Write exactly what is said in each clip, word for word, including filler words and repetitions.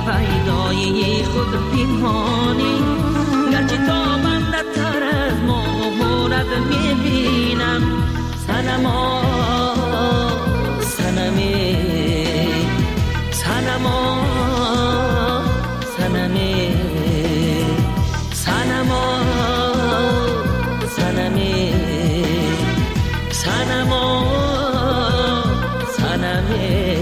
پیدایی خود پنهانی، گرچه تا بنده تر از مهرت میبینم. سنما سنمی سنما سنمی سنما سنمی سنما سنمی.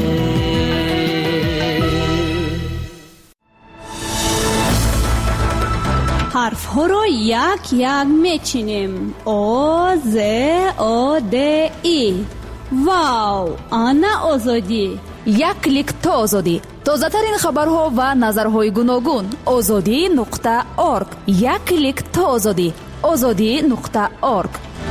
حرف ها رو یک یک میچینیم. او ز او د ای. واو، آنا آزادی. یک کلیک تا آزادی. تازه ترین خبرها و نظرهای گوناگون. آزادی نقطه اورگ. یک کلیک تا آزادی. آزادی نقطه اورگ.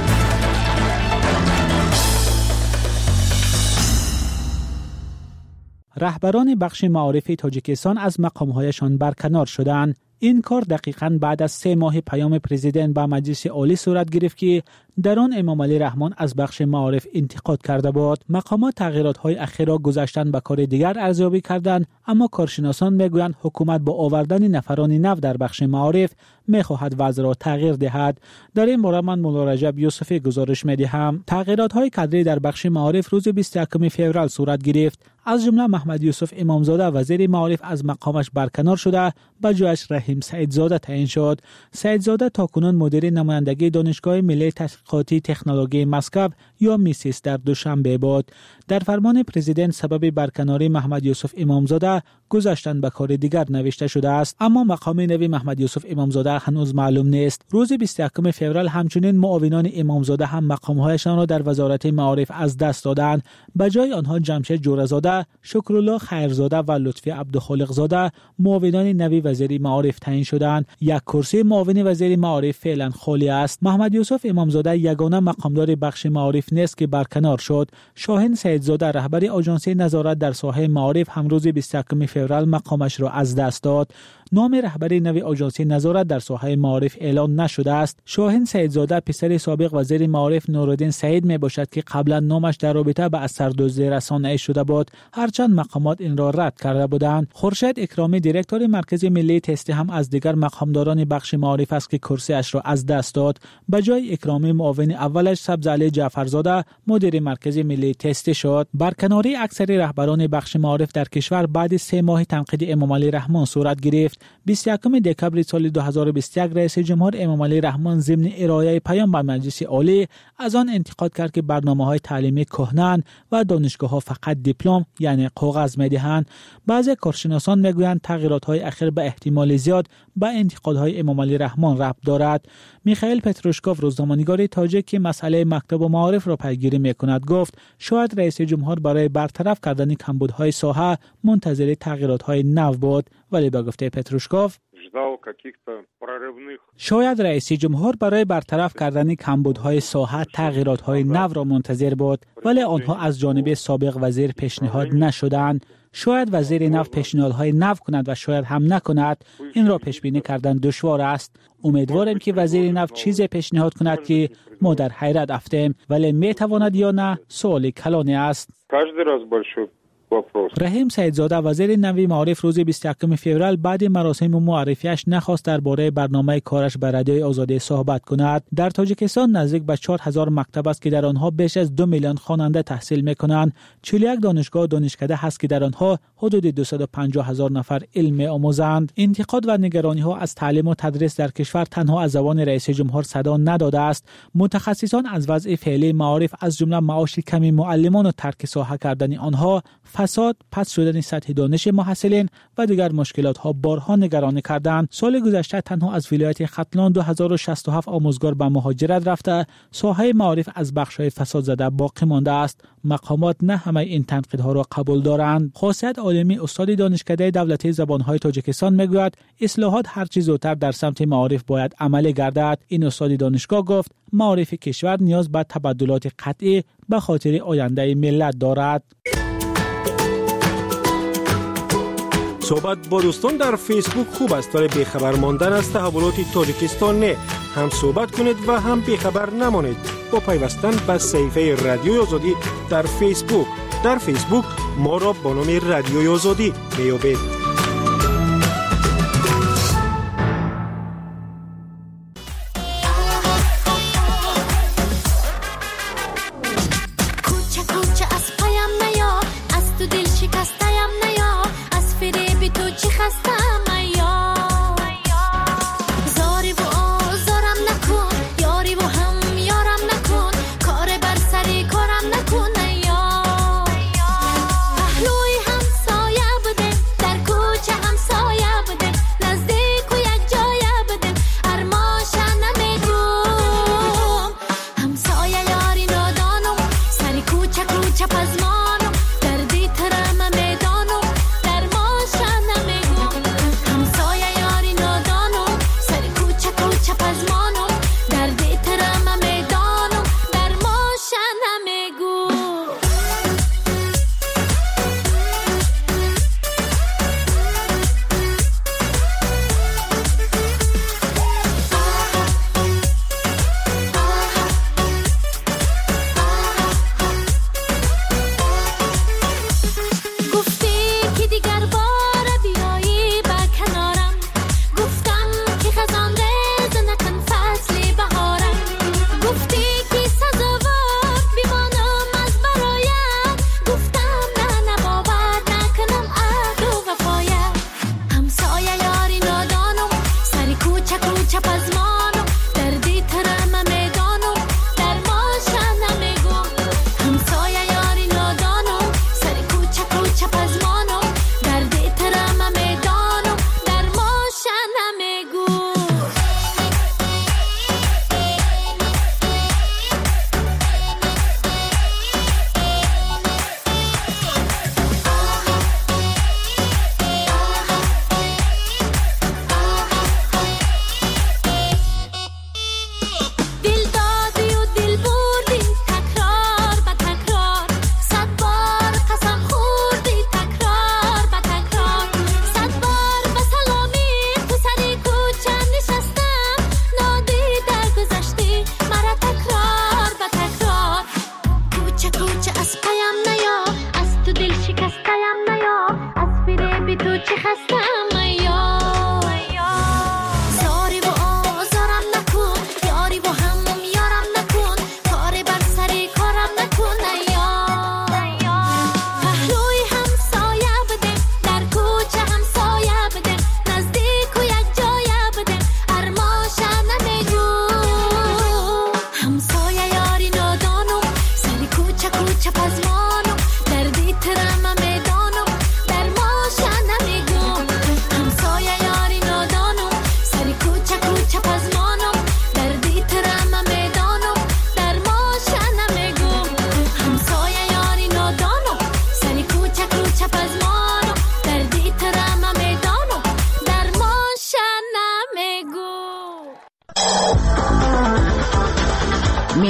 رهبران بخش معارف تاجیکستان از مقامهایشان برکنار شدند. این کار دقیقاً بعد از سه ماه پیام پرزیدنت به مجلس عالی صورت گرفت که در آن امام علی رحمان از بخش معارف انتقاد کرده بود. مقامات تغییرات‌های اخیر را گذاشتن به کار دیگر ارزیابی کردند، اما کارشناسان میگویند حکومت با آوردن نفران نو در بخش معارف میخواهد وضع را تغییر دهد. در این باره من مولا رجب یوسفی گزارش میدهم. تغییرات‌های کادری در بخش معارف روز بیست و یکم فوریه صورت گرفت. از جمله محمد یوسف امامزاده وزیر معارف از مقامش برکنار شده، به جایش رحیم سعیدزاده تعیین شد. سعیدزاده تاکنون مدیر نمایندگی دانشگاه ملی تحقیقاتی تکنولوژی مسکو یا میسیس در دوشنبه بود. در فرمان پرزیدنت سبب برکناری محمد یوسف امامزاده گذاشتن به کار دیگر نوشته شده است، اما مقام نوی محمد یوسف امامزاده هنوز معلوم نیست. روز بیست و یکم فوریه همچنین معاونان امامزاده هم مقامهایشان را در وزارت معارف از دست دادند. به جای آنها جمشید جورزاده، شکرالله خیرزاده و لطفی عبدالخالق زاده معاونان نوی وزیر معارف تعیین شدند. یک کرسی معاون وزیر معارف فعلا خالی است. محمد یوسف امامزاده یگانه مقامدار بخش معارف نیست که برکنار شد. شاهین سعیدزاده رهبر آژانسی نظارت در ساحه معارف هم روز بیست و یکم فوریه مقامش را از دست داد. نام رهبر نوی آژانسی نظارت در ساحه معارف اعلان نشده است. شاهین سعیدزاده پسر سابق وزیر معارف نورالدین سعید می باشد که قبلا نامش در رابطه با اثردوزی رسانه‌ای شده بود، هرچند مقامات این را رد کرده بودند. خورشید اکرامی دیرکتور مرکز ملی تستی هم از دیگر مقامداران بخش معارف است که کرسیش را از دست داد. به جای اکرامی معاون اولش سبزعلی جعفرزاده مدیر مرکز ملی تستی شد. برکناری اکثر رهبران بخش معارف در کشور بعد سه ماه تنقید امام علی رحمان صورت گرفت. بیست و یکم دکبر سال دو هزار و بیست و یک رئیس جمهور امام علی رحمان ضمن ارائه پیام به مجلس عالی از آن انتقاد کرد که برنامه‌های تعلیمی کهنه‌اند و دانشگاه‌ها فقط دیپلم یعنی کاغذ می‌دهند. بعضی کارشناسان می‌گویند تغییرات‌های اخیر به احتمال زیاد به انتقادهای امام علی رحمان ربط دارد. میخائیل پتروشکوف روزنامه‌نگار تاجیک که مسئله مکتب و معارف را پیگیری می‌کند گفت شاید رئیس جمهور برای برطرف کردن کمبودهای ساحه منتظر تغییرات‌های نو بود، ولی به گفته پتروشکوف شاید رئیس جمهور برای برطرف کردن کمبودهای ساحه تغییرات‌های نو را منتظر بود، ولی آنها از جانب سابق وزیر پیشنهاد نشدند. شاید وزیر نو پیشنهادهای نو کند و شاید هم نکند. این را پیش بینی کردن دشوار است. امیدوارم که وزیر نو چیزی پیشنهاد کند که ما در حیرت افتیم، ولی میتواند یا نه سوال کلانی است. رحیم سعیدزاده وزیر نوی معارف روز بیست و یکم فوریه بعد مراسم معرفیش نخواست درباره برنامه کارش به رادیوی آزادی صحبت کند. در تاجیکستان نزدیک به چهار هزار مکتب است که در آنها بیش از دو میلیون خواننده تحصیل میکنند. چهل و یک دانشگاه دانشکده هست که در آنها حدود دویست و پنجاه هزار نفر علم آموزند. انتقاد و نگرانی ها از تعلیم و تدریس در کشور تنها از زبان رئیس جمهور صدا نداده است. متخصصان از وضع فعلی معارف از جمله معاش کمی معلمان و ترک ساحه کردن آنها، فساد، پس شدن سطح دانش محصلین و دیگر مشکلات ها بارها نگرانی کردند. سال گذشته تنها از ولایت ختلان دو هزار و شصت و هفت آموزگار به مهاجرت رفته. ساحه معارف از بخش‌های فساد زده باقی مانده است. مقامات نه همه این تنقیدها را قبول دارند. خاصیت عالمی استاد دانشکده دولتی زبان‌های تاجیکستان میگوید اصلاحات هر چه زودتر در سمت معارف باید عملی گردد. این استاد دانشگاه گفت معارف کشور نیاز به تبدلات قطعی به خاطر آینده ملت دارد. صحبت با دوستان در فیسبوک خوب است، ولی بیخبر ماندن از تحولات تاجیکستان نه. هم صحبت کنید و هم بیخبر نمانید با پیوستن به صفحه رادیوی آزادی در فیسبوک. در فیسبوک ما را با نام رادیوی آزادی میابید.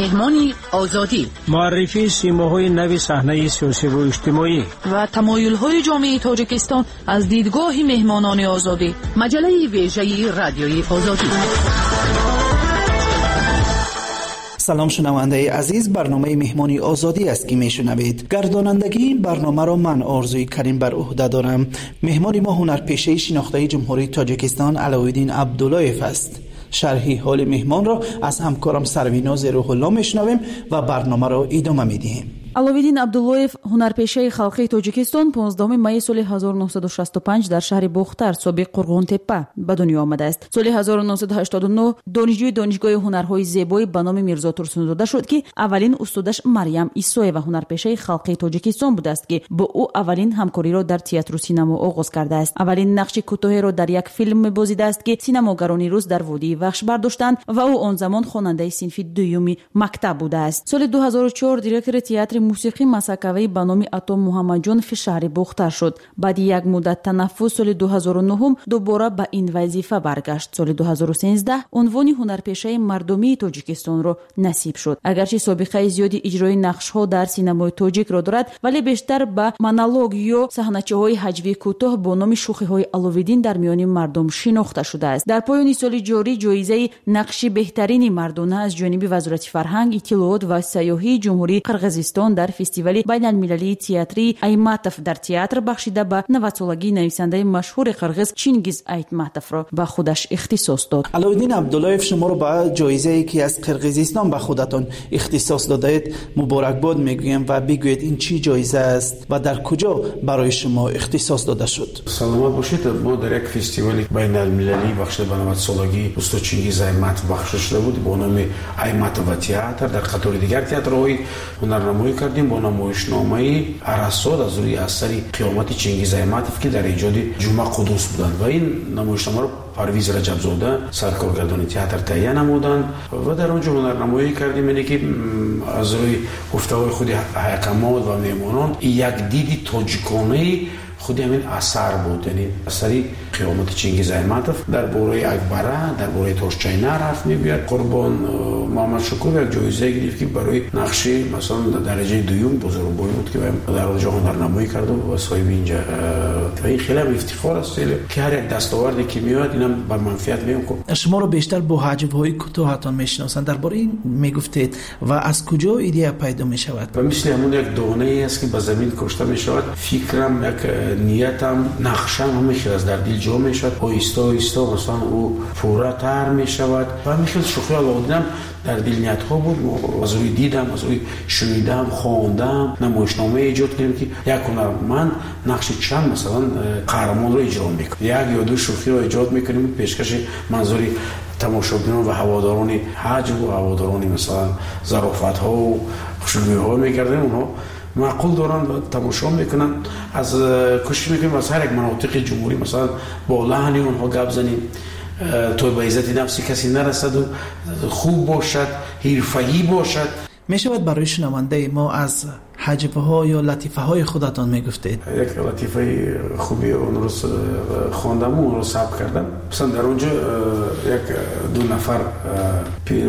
مهمانی آزادی، معرفی سیماهای نوی صحنه سیاسی و اجتماعی و تمایل‌های جامعه تاجیکستان از دیدگاه مهمانان آزادی. مجله ویژه رادیوی آزادی. سلام شنونده عزیز، برنامه مهمانی آزادی است که میشنوید. گردانندگی این برنامه را من آرزوی کریم بر عهده دارم. مهمان ما هنرپیشه شناخته جمهوری تاجیکستان علویدین عبداللهیف است. شرحی حال مهمان را از همکارم سرویناز روح الله میشنویم و برنامه را ادامه میدیم. علویدین عبداللهیف هنرپیشه خلقی تاجیکستان پانزدهم می سال هزار و نهصد و شصت و پنج در شهر بختر سابق قرغون تپه به دنیا آمده است. سال هزار و نهصد و هشتاد و نه دانشجوی دانشگاه هنرهای زیبایی به نام میرزا ترسونزاده شد که اولین استادش مریم عیسویه و هنرپیشه خلقی تاجیکستان بوده است که با او اولین همکاری را در تئاتر و سینما آغاز کرده است. اولین نقش کوتاهی را در یک فیلم می‌بازیده است که سینماگران روز در وادی وحش برداشتند و او آن زمان خواننده صنف دوم مکتب بوده است. سال دو هزار و چهار دیرکتور تئاتر موسیقی مسکوی به نام عطا محمد جان فی شهر بختر شد. بعد یک مدت تنفس سال دو هزار و نه دوباره به این وظیفه برگشت. سال دو هزار و سیزده عنوان هنرپیشه مردمی تاجیکستان را نصیب شد. اگرچه سابقه زیادی اجرای نقش‌ها در سینمای تاجیک را دارد، ولی بیشتر به مونولوگ یا صحنه‌چه‌های هجوی کوتاه با نام شوخی‌های علویدین در میان مردم شناخته شده است. در پایان سال جاری جایزه نقش بهترین مردانه از جانب وزارت فرهنگ، اطلاعات و سیاحی جمهوری قرقیزستان در فستیوال بین المللی تئاتری ایماتف در تئاتر بخشیده به نود سالگی نویسنده مشهور قرقیز چینگیز ایتماتف را به خودش اختصاص داد. علویدین عبداللهیف شما را به جایزه‌ای که از قرقیزستان به خودتان اختصاص دادید مبارکباد میگویم و بگویید این چی جایزه است و در کجا برای شما اختصاص داده شد؟ سلامت باشید. ما در یک فستیوال بین المللی بخشیده به نود سالگی استاد چینگیز ایتماتف بخشیده شده بود با نام ایماتف و تئاتر. در قطار دیگر تئاترهای هنرنمایی کردیم با نمایشنامه ارسطو از روی اثر قیامت چینگیز ایتماتف که در ایجاد جمعه قدوس بودند و این نمایشنامه را پرویز رجبزاده سرکارگردان تئاتر تهیه نمودند و در اونجا هنرنمایی کردیم. اینه که از روی گفته‌های خود حکمات و میمونان یک دیدی تاجیکانه خود همین اثر بود، یعنی اثری قیامت چینگیز ایتماتف در باره اکبره، در باره تاشچینه حرف می‌گوید. قربان محمد شکور یک جایزه گرفت که برای نقش مثلا درجه دوم بزرگواری بود که در اونجا هنرنمایی کرد و صاحب اینجا و این خیلی افتخار است که هر یک دستاوردی که میاد اینم به منفعت میاد. شما رو بیشتر با حجب‌های کوتاهتان میشناسند، درباره این میگفتید و از کجا ایده پیدا میشود؟ و مثل همون یک دانه است که به زمین کشته میشود، فکرم یک نیتم نقشم همیشه از در دل جا می شود، آیستا آیستا مثلا او پورا تر می شود و همیشه شوخی علویدینم در دل نیت ها بود. از روی دیدم، از روی شنیدم، خواندم، نمایشنامه ایجاد کردیم که یک هنرمند نقش چند مثلا قهرمان رو اجرا میکنه، یک یا دو شوخی رو ایجاد میکنیم پیشکش منظوری تماشاگران و هواداران حجب و هواداران مثلا ظرافت ها و خوشگویی ها میکردیم. اونها معقول دارن و تماشا میکنن، از کوشش میکنیم از هر یک مناطق جمهوری مثلا با لحنی اونها گپ زنیم تو به عزت نفسی کسی نرسد و خوب باشد، حرفه‌ای باشد. میشود برای شنونده ما از حجبه ها یا لطیفه های خودتان میگفتید؟ یک لطیفه خوبی اون رو خواندم و اون رو ثبت کردم. مثلا در اونجا یک دو نفر پیر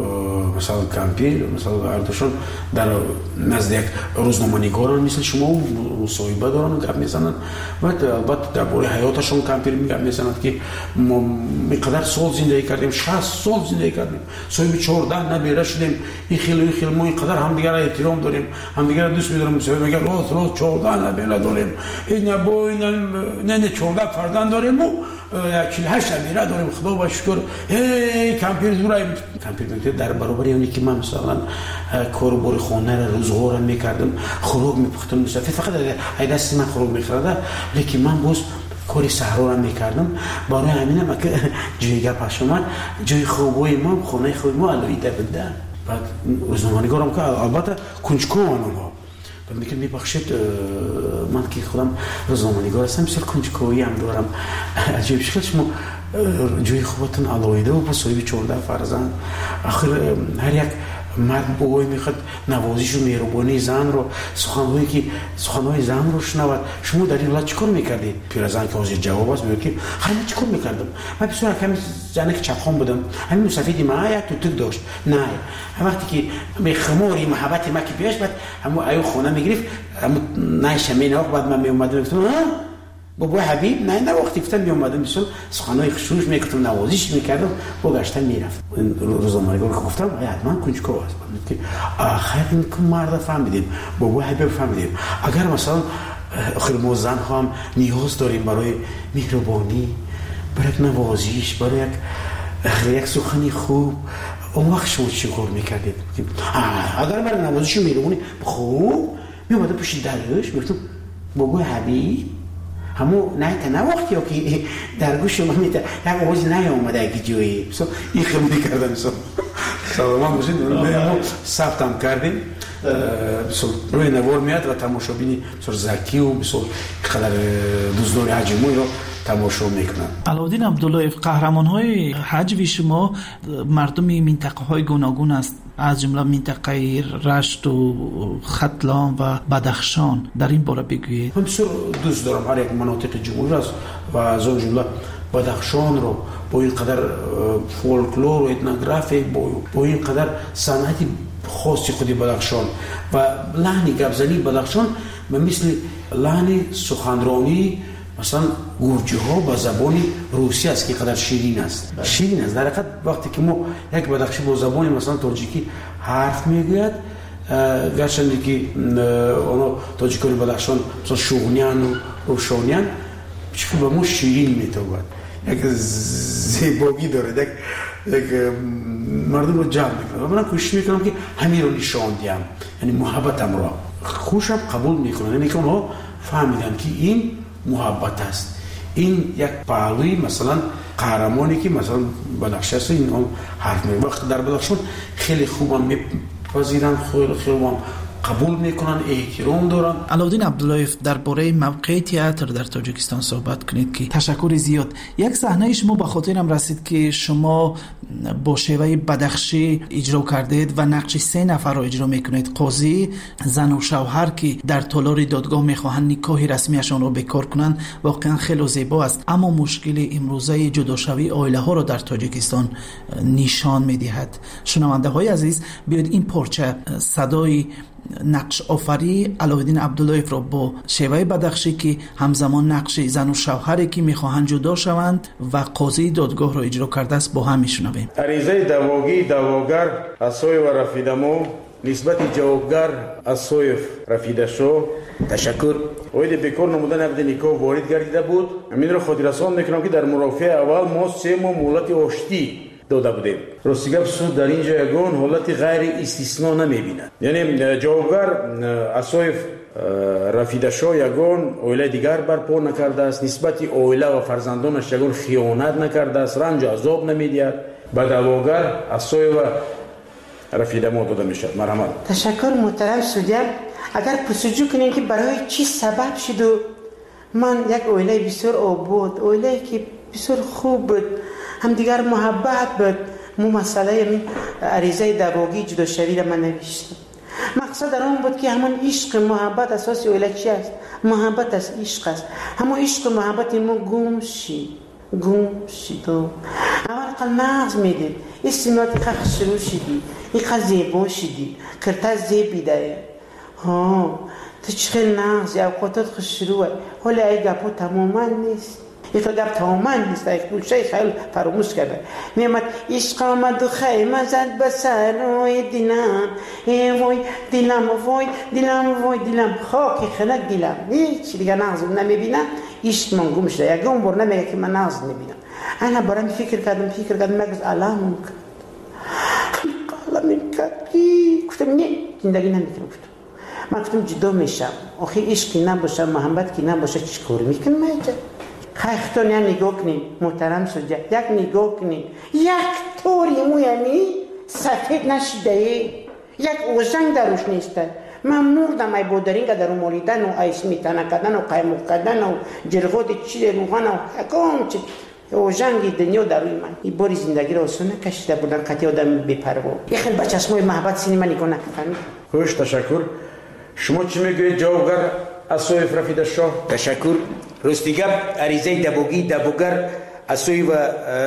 مثلا کمپیر مثلا اردوشون در نزد یک روزنامه‌نگاران مثل شما مصاحبه دارن و گپ میزنن و البته درباره حیاتشون کمپیر میگن میزنن که ما میقدر سال زندگی کردیم، شصت سال زندگی کردیم، صاحب چهارده نبیره شدیم، این خیلی این خیلی ما اینقدر همدیگه را احترام داریم، همدیگه دوست می‌داریم. مثلا میگه راست راست چهارده نبیره داریم، این با این نه چهارده فرزند داریم و چهل و هشت نبیره داریم، خدا با شکر. هی کمپیر زورای کمپیر در برابر اونی که من مثلا کار بار خانه رو روزگار می‌کردم، خوراک می‌پختم، مثلا فقط ای دست من خوراک می‌خوردم، لیکن من باز کاری صحرا رو می‌کردم. برای همینم که جایگاه پاش من جای خوبای ما خانه خوب ما علویده بودن. بعد روزنامه‌نگارم که البته کنجکاوم اونها و میگه میبخشید من که خودم روزنامه‌نگار هستم بسیار کنجکاوی هم دارم. عجیب شکل شما جوی خوبتون علویده و با صاحب چهارده فرزند، آخر هر یک مرد بابای میخواد نوازش و مهربانی زن رو، سخنهایی که سخنهای زن رو شنود. شما در این حالت چیکار میکردید؟ پیرزن که حاضر جواب است میگه که هر من چیکار میکردم؟ من بسیار کمی زنی که چپخان بودم، همین سفیدی ما یک تو تک داشت. نه وقتی که می خماری محبت ما که پیش بعد همو ایو خونه میگرفت، همو نه شمینه بعد من می اومدم گفتم بابا حبیب نه نه وقتی گفتم می اومدم مثلا سخنای خوشش میکردم، نوازش میکردم، با گشتن میرفت. روزنامه رو گفتم حتما کنجکاو است که آخر این که مرد فهمیدیم، بابا حبیب فهمیدیم. اگر مثلا آخر ما زن هم نیاز داریم برای مهربانی، برای یک نوازش، برای یک یک سخنی خوب، اون وقت شما چی کار میکردید؟ اگر برای نوازش مهربانی خوب می اومدم پیش درش گفتم بابا حبیب همو نه تا نه وقتی که در گوش شما میاد یک آواز نیامده اگه جویی مثلا این خیلی میکردم مثلا سلام باشید ما ثبتم کردیم مثلا روی نوار میاد و تماشابینی مثلا زکی و مثلا خلال دوزداری حجموی رو تماشا میکنن. علاءالدین عبداللهیف، قهرمان‌های حجوی شما مردم منطقه‌های گوناگون است، از جمله منطقه رشت و ختلان و بدخشان. در این باره بگویید. من بسیار دوست دارم هر یک مناطق جمهوری است و از اون جمله بدخشان رو با این قدر فولکلور و etnography با این قدر صنعت خاصی خودی بدخشان و لحن گپزنی بدخشان مثل لحن سخنرانی مثلا گرجی ها با زبان روسی است که قدر شیرین است. شیرین است در حقیقت. وقتی که ما یک بدخشی با زبان مثلا تاجیکی حرف میگوید، گرچه که اونا تاجیکان بدخشان مثلا شغنیان و روشانیان چون به ما شیرین میتواد، یک زیبایی داره، یک یک مردم رو جمع میکنه. من کوشش میکنم که همین رو نشان دیم، یعنی محبتم رو خوشم قبول میکنن، یعنی که اونها فهمیدن که این محبت است. این یک پهلوی مثلا قهرمانی که مثلا بدخشان است، این اون حرف میگه وقت در بدخشان خیلی خوبم میپذیرن، خیلی خوبم قبول میکنن، احترام دارن. علاءالدین عبداللهیف، درباره موقع تئاتر در تاجیکستان صحبت کنید که تشکر زیاد. یک صحنه شما به خاطرم رسید که شما با شیوه بدخشی اجرا کردید و نقش سه نفر را اجرا میکنید، قاضی، زن و شوهر که در تالار دادگاه میخواهند نکاح رسمیشان را بکار کنند. واقعا خیلی زیبا است، اما مشکل امروزه جداشوی عائله ها را در تاجیکستان نشان میدهد. شنونده های عزیز، بیاید این پارچه صدای نقش آفری علاءالدین عبداللهیف را با شیوه بدخشی که همزمان نقش زن و شوهری که میخواهند جدا شوند و قاضی دادگاه را اجرا کرده است با هم میشنویم. عریضه دعواگی دعواگر از سوی و رفیدمو نسبت جوابگر از سوی رفیده شو تشکر. اوید بکار نمودن عقد نکاح وارد گردیده بود. امین را خاطررسان میکنم که در مرافعه اول ما سه ماه مهلت آشتی داده بودیم. راستی گپ سود در اینجا یگان حالت غیر استثنا نمیبیند، یعنی جوابگر اسایف رفیده شو یگان عائله دیگر برپا نکرده است، نسبت عائله و فرزندانش یگان خیانت نکرده است، رنج و عذاب نمیدهد. به دعواگر اسایف رفیده ما داده میشد. مرحمت. تشکر محترم سودیا. اگر پرسجو کنین که برای چی سبب شد و من یک عائله بسیار آباد، عائله که بسیار خوب بود، هم دیگر محبت بود، مو مسئله عریضه دعواگی جدا شوی را من نوشتم. مقصد در آن بود که همون عشق محبت اساس عائله چی است؟ محبت از عشق است. همون عشق محبت ما گم شید گم شید اول قل نغز میدید استماعات خخ شروع شدی ایقا زیبا شدی کرتا زیبی داره ها تو چخیل نغز یا اوقاتات خوش شروعه حالا ای گپو تماما نیست، ایقا گپ تماما نیست، ایقا دول شای خیلی فراموش کرده. میامد عشق آمد و خیمه زد بسر وای دیلم وای دیلم وای دیلم وای دیلم خاکی خلق دیلم هیچ دیگه نغزم نمیبینم. عشق من گم شده یکم بار نمیگه که من نغز نمیبینم. انا برام فکر کردم فکر کردم مگز علام کرد علام کرد گفتم نه زندگی نمیتونم. گفتم من گفتم جدا میشم، آخه عشقی نباشه محبت کی نباشه چیکار میکنم من اینجا؟ خیختون یا نگاه کنین محترم سوجه، یک نگاه کنین یک طوری مو یعنی سفید نشده یک اوزنگ دروش نیسته. من مردم ای بودرین که در مالیدن و ایس میتنه کردن و قیموق کردن و جرغات چی روغن و حکام چی او جنگ دنیا در روی من این باری زندگی رو آسان نکشیده بودن قطعی آدم بی‌پروا یه خیلی با چشمای محبت سینما نگاه نکنید. خوش تشکر. شما چی میگویید جوابگر اسوی فرفیده شاه؟ تشکر. رستیگب عریضه دبوگی دبوگر اسوی و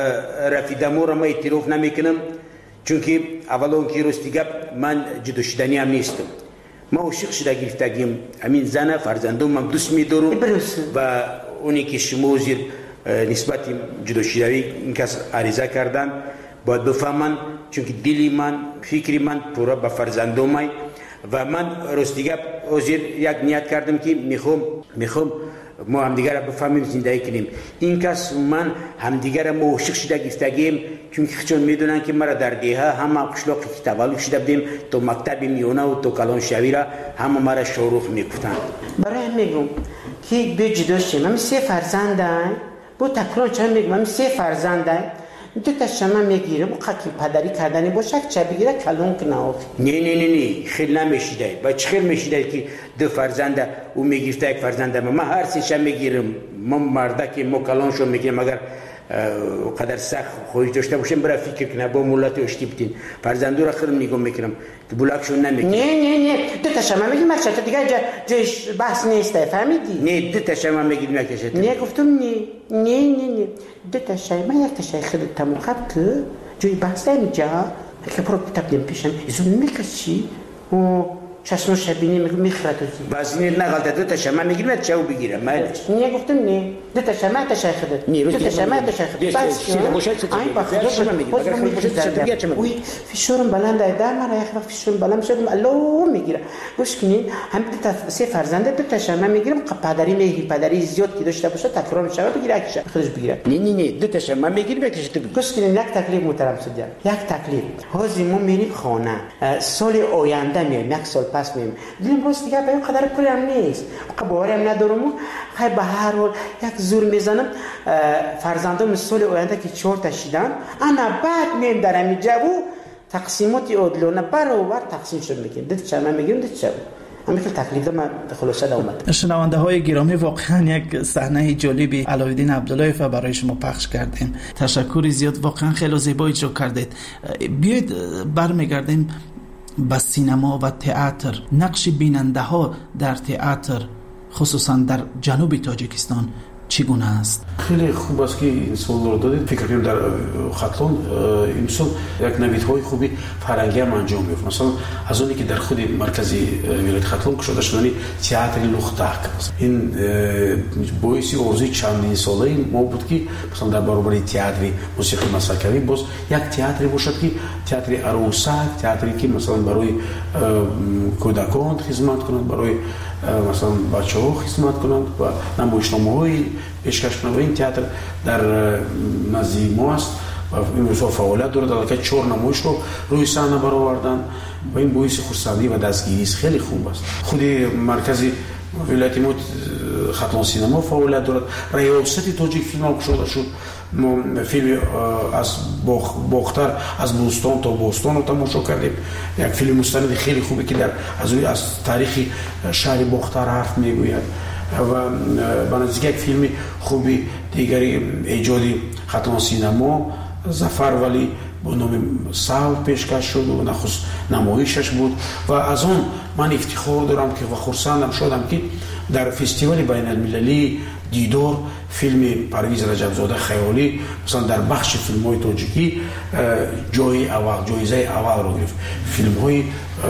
رفیده مو را ما اعتراف نمیکنم، چون که اولا که رستیگب من جدا شدنی هم نیستم. ما عاشق شده گرفتگیم همین زن فرزندم هم دوست میدارم و اونی که شما زیر نسبت جدا شدگی این کس عریضه کردن باید بفهمن، چون که دلی من فکری من پورا به فرزندم و من رستیگب زیر یک نیت کردم که میخوام میخوام ما همدیگر را بفهمیم زندگی کنیم. این کس من همدیگر را عاشق شده گرفتگیم، چون چون میدونن که مرا در دیها همه قشلاقی که تولد شده بودیم تو مکتب میونه و تو کلان شوی را همه مرا شاروخ میگفتن. برای هم میگم که بیا جدا شیم. من سه فرزندم با تکرار چند میگم من سه فرزندم دو تا شما میگیرم که پدری کردنی باشه چه بگیره کلون کنه. نه نه نه نه خیلی نمیشیده با چه خیلی میشیده که دو فرزنده او میگیفته یک فرزنده ما هر سه شم میگیرم. ما مرده که ما کلان شو میگیرم اگر قدر سخت خوش داشته باشیم برای فکر کنه با مولات اشتی بتین فرزندو را خیلی نگاه میکنم که بلاکشون نمیکنم. نه نه نه دو تا شما میگیم مچه تو دیگه جایش بحث نیسته فهمیدی؟ نه دو تا شما میگیم یک تشه نه گفتم نه نه نه نه دو تا شما یک تشه خیلی تموقب که جای بحث نمیجا که پرو تبدیم پیشم ایزون میکشی و چشم شبینی میخوره تو زی باز نه نغلطه دو تا شما میگیم چه او بگیرم مالش نه گفتم نه دو تا شما تا شیخدت نه دو تا شما تا شیخدت بس این باخته شما میگیم اگر خیلی خوشت چطوریه چه میگیم فشارم بلنده در مرا یک وقت فشارم بلند شدم الله میگیره گوش کنین هم دو تا سه فرزنده دو تا شما میگیرم پدری میگی پدری زیاد که داشته باشه تکرار میشه بگیره کیش خودش بگیره نه نه نه دو تا شما میگیریم یک تشه تو گوش کنین یک تکلیف محترم شد یک تکلیف هازی ما میریم خانه سال آینده میایم یک سال پس میایم دیدم راست دیگه به قدر پولی هم نیست قباری هم ندارم خیلی به هر حال یک زور میزنم فرزندم سال آینده که چهار تا شدن انا بعد میم در همی جو تقسیمات عادلانه برابر تقسیم شد میکنیم دید چه من میگیم دید چه همین که تکلیف دارم خلاصه دا اومد. شنونده های گرامی واقعا یک صحنه جالبی علاءالدین عبداللهیف برای شما پخش کردیم. تشکر زیاد، واقعا خیلی زیبا اجرا کردید. بیاید برمیگردیم به سینما و تئاتر. نقش بیننده ها در تئاتر خصوصا در جنوب تاجیکستان چگونه است؟ خیلی خوب است که این سوال رو دادید. فکر کنم در خطلان امسال یک نویدهای خوبی فرنگی هم انجام میفته. مثلا از اونی که در خود مرکزی ولایت خطلان کشاده شدنی تئاتر لختک این باعث ارزوی چندین ساله ما بود که مثلا در برابر تئاتر موسیقی مسکوی باز یک تئاتر باشد که تئاتر عروسک، تئاتری که مثلا برای کودکان خدمت کنند، برای مثلا بچه‌ها خدمت کنند و نمایشنامه‌های پیشکش کنند. و این تئاتر در نزدیک ما است و این روزها فعالیت دارد. که چهار نمایش رو روی صحنه برآوردن و این باعث خرسندی و دستگیری است. خیلی خوب است. خود مرکز ولایت ما خطلان سینما فعالیت دارد. ریاست تاجیک فیلم ها گشوده شد. ما فیلم از باختر از بوستان تا بوستان رو تماشا کردیم. یک فیلم مستند خیلی خوبی که در از از تاریخ شهر باختر حرف میگوید و بنابراین یک فیلم خوبی دیگری ایجادی خطلان سینما ظفر ولی با نام سال پیشکش شد و نخست نمایشش بود و از اون من افتخار دارم که و خرسندم شدم که در فستیوال بین المللی دیدار فیلم پرویز رجبزاده خیالی مثلا در بخش فیلم های تاجیکی جای اول جایزه اول رو گرفت. فیلم های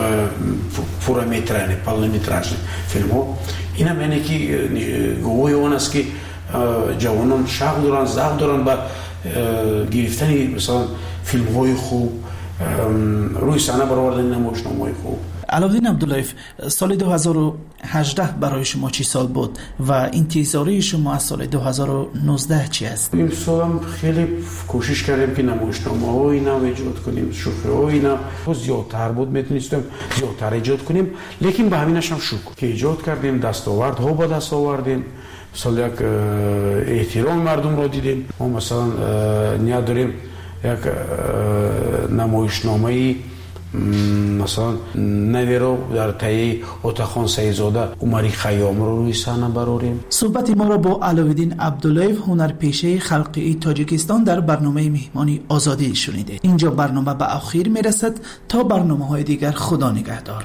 پورامترانه پارلمتراژ فیلم ها این هم یعنی که گواهی اون است که جوانان شغل دارن زغ دارن با گرفتن مثلا فیلم های خوب روی صحنه برآوردن نمایشنامه های خوب. علاءالدین عبداللهیف، سال دو هزار و هجده برای شما چی سال بود و انتظاری شما از سال دو هزار و نوزده چی است؟ این سال هم خیلی کوشش کردیم که نمایشنامه های اینا ایجاد کنیم، شوخی های اینا زیادتر بود میتونستیم زیادتر ایجاد کنیم، لیکن به همینش هم شکر که ایجاد کردیم، دستاورد ها با دست آوردیم. مثلا یک احترام مردم را دیدیم. ما مثلا نیاز داریم یک نمایشنامه مثلا نویرو در تایی اتخان سیزاده عمری خیام رو روی صحنه براریم. صحبت ما را با علاءالدین عبداللهیف هنرپیشه خلقی تاجیکستان در برنامه مهمانی آزادی شنیده. اینجا برنامه به آخر میرسد. تا برنامه های دیگر خدا نگهدار.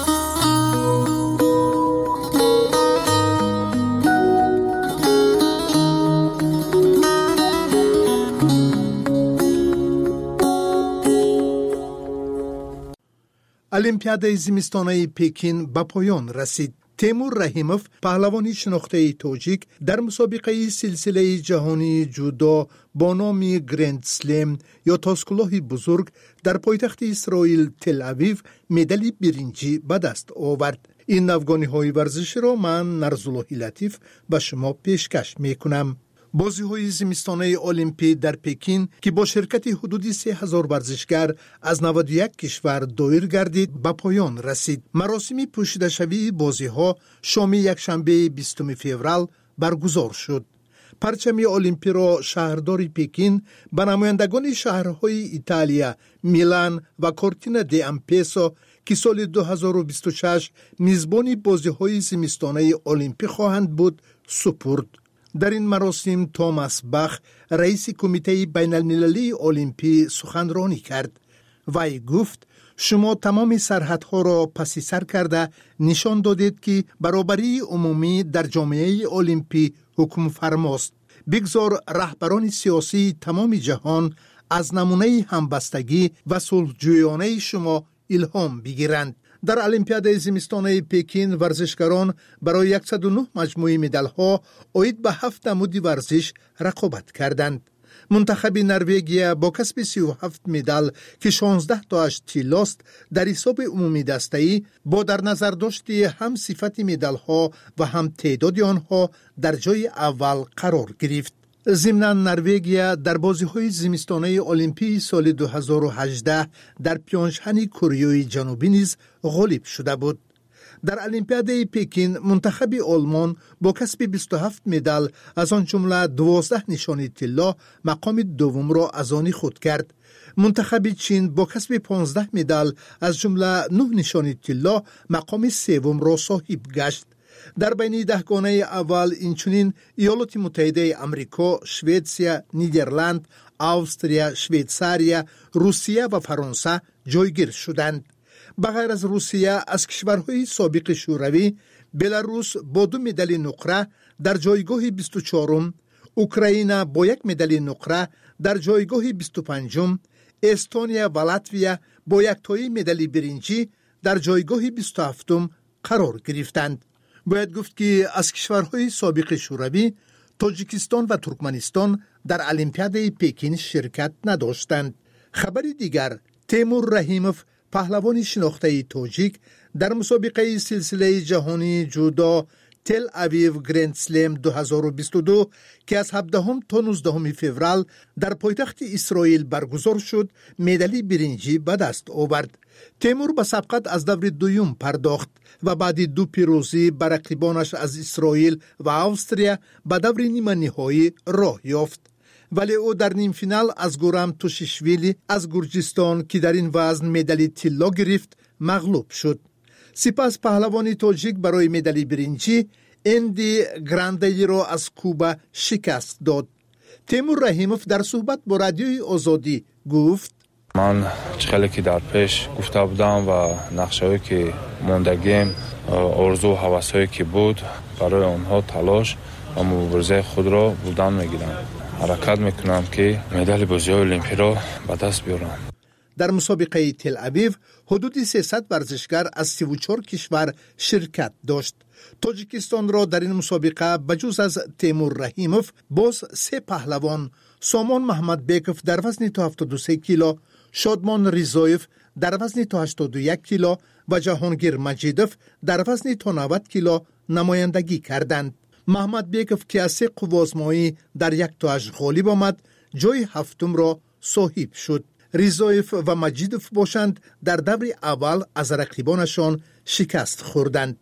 المپیادای زمستانه پکین به پایان رسید. تیمور رحیموف پهلوانی شناخته تاجیک در مسابقه سلسله جهانی جودو با نام گرند سلم یا تاسکلاه بزرگ در پایتخت اسرائیل تل اویو مدال برنجی به دست آورد. این نوگانی های ورزش را من نرزالله لطیف به شما پیشکش می کنم. بازی های زمستانه المپی در پکین که با شرکت حدود سه هزار ورزشگر از نود و یک کشور دایر گردید به پایان رسید. مراسم پوشیده شوی بازی ها شام یکشنبه بیستم فوریه برگزار شد. پرچم المپی را شهردار پکین به نمایندگان شهرهای ایتالیا، میلان و کورتینا دی امپیسو که سال دو هزار و بیست و شش میزبان بازی های زمستانه المپی خواهند بود سپرد. در این مراسم توماس باخ رئیس کمیته بین المللی المپی سخنرانی کرد. وی گفت شما تمام سرحدها را پسی سر کرده نشان دادید که برابری عمومی در جامعه المپی حکم فرماست. بگذار رهبران سیاسی تمام جهان از نمونه همبستگی و صلح‌جویانه شما الهام بگیرند. در المپیاد زمستانه پکین ورزشکاران برای صد و نه مجموعه مدال‌ها عاید به هفت نمود ورزش رقابت کردند. منتخب نروژ با کسب سی و هفت مدال که شانزده تاش طلاست در حساب عمومی دسته‌ای با در نظر داشتی هم صفت مدال‌ها و هم تعداد آنها در جای اول قرار گرفت. ضمناً نروژ در بازی‌های زمستانه المپی سال دو هزار و هجده در پیونگچهان کره جنوبی نیز غالب شده بود. در المپیاد پکین منتخب آلمان با کسب بیست و هفت مدال از آن جمله دوازده نشانی طلا مقام دوم را از آن خود کرد. منتخب چین با کسب پانزده مدال از جمله نه نشانی طلا مقام سوم را صاحب گشت. در بین دهگانه اول اینچنین ایالات متحده آمریکا، شوئدیا، نیدرلند، استرالیا، شویتزاریا، روسیه و فرانسه جایگیر شدند. بغیر از روسیه از کشورهای سابق شوروی، بلاروس با دو مدال نقره در جایگاه بیست و چهارم، اوکراین با یک مدال نقره در جایگاه بیست و پنجم، استونیا و لاتویا با یک تایی مدال برنجی در جایگاه بیست و هفتم قرار گرفتند. باید گفت که از کشورهای سابق شوروی تاجیکستان و ترکمنستان در المپیاد پکین شرکت نداشتند. خبر دیگر، تیمور رحیموف پهلوان شناخته تاجیک در مسابقه سلسله جهانی جودو تل اویو گرند سلم دو هزار و بیست و دو که از هفدهم تا نوزدهم فوریه در پایتخت اسرائیل برگزار شد مدال برنجی به دست آورد. تیمور به سبقت از دور دوم پرداخت و بعد دو پیروزی بر رقیبانش از اسرائیل و استرالیا به دور نیمه نهایی راه یافت. ولی او در نیم فینال از گورام توشیشویلی از گرجستان که در این وزن مدال طلا گرفت مغلوب شد. سپس پهلوان تاجیک برای مدال برنجی اندی گراندی را از کوبا شکست داد. تیمور رحیموف در صحبت با رادیوی آزادی گفت من خیلی که در پیش گفته بودم و نقشه‌ای که موندگیم، آرزو و هوس‌هایی که بود برای آنها تلاش و مبارزه خود را بودن میگیرم. حرکت میکنم که مدال بازی‌های المپی را به دست بیارم. در مسابقه تل اویو حدود سیصد ورزشگر از سی و چهار کشور شرکت داشت. تاجیکستان را در این مسابقه بجز از تیمور رحیموف باز سه پهلوان، سامان محمد بیکوف در وزن تا هفتاد و سه کیلو، شادمان ریزایف در وزن تا هشتاد و یک کیلو و جهانگیر مجیدوف در وزن تا نود کیلو نمایندگی کردند. محمد بیکوف که از سه قوازمایی در یک تاج غالب آمد، جای هفتم را صاحب شد. ریزایف و مجیدوف باشند در دور اول از رقیبانشان شکست خوردند.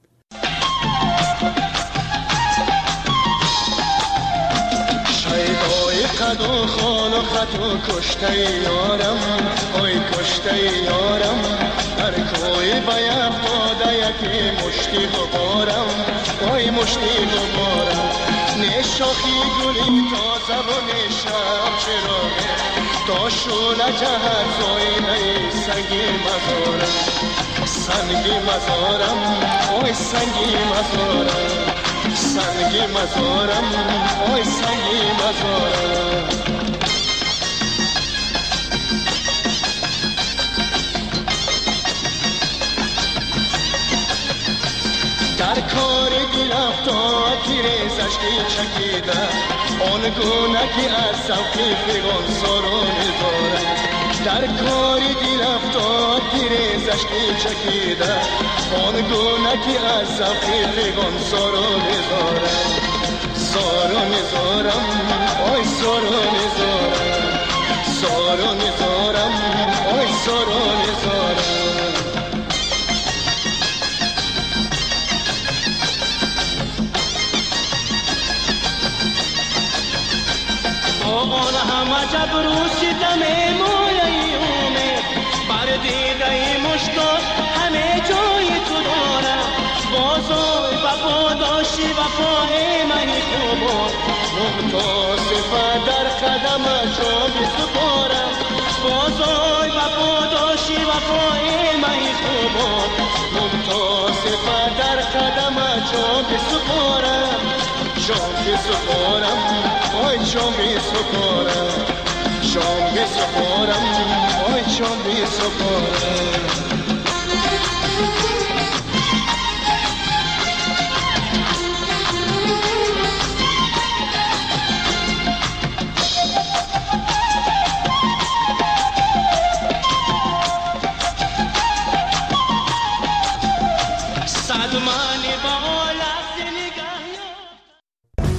شیدای خد و خان و خط و کشته یارم آی کشته یارم در کوی باید داده یکی مشتی غبارم آی مشتی غبارم نه شاخی گلی تازه و نه شب چراغه تا شوله جهت زاینه سنگی مزارم سنگی مزارم آی سنگی مزارم سنگی مزارم آی سنگی مزارم در کار گرفتار تیره زشتی چکیده آن گونه که از زوقی فیغان سارانه دارد در کار گرفتار تیره زشتی چکیده آن گونه که از زوقی فیغان سارانه دارد سارانه دارم آی سارانه دارم سارانه دارم آی سارانه دارم آن همه جب روشی دم مایه اومد بر دیده مشتاق همه جای تو دارم بازای وفا داشتی وفای منی خوبان ممتاسفه در قدم جا بسپارم بازای وفا داشتی وفای منی خوبان ممتاسفه در قدم جا بسپارم جام بسپارم آی جام بسپارم جام بسپارم آی جام بسپارم